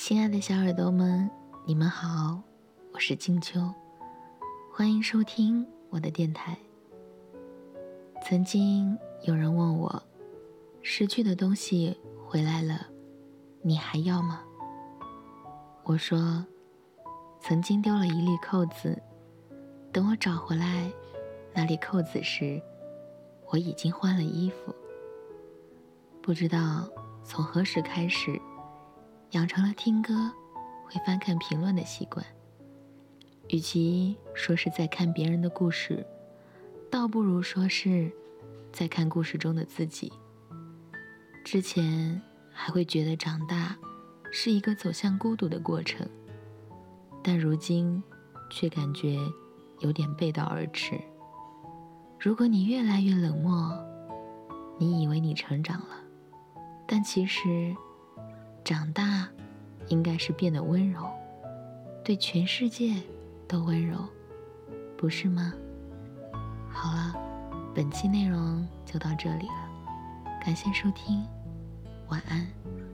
亲爱的小耳朵们，你们好，我是静秋，欢迎收听我的电台。曾经有人问我，失去的东西回来了，你还要吗？我说，曾经丢了一粒扣子，等我找回来那粒扣子时，我已经换了衣服。不知道从何时开始，养成了听歌会翻看评论的习惯。与其说是在看别人的故事，倒不如说是在看故事中的自己。之前还会觉得长大是一个走向孤独的过程，但如今却感觉有点背道而驰。如果你越来越冷漠，你以为你成长了，但其实长大应该是变得温柔，对全世界都温柔，不是吗？好了，本期内容就到这里了，感谢收听，晚安。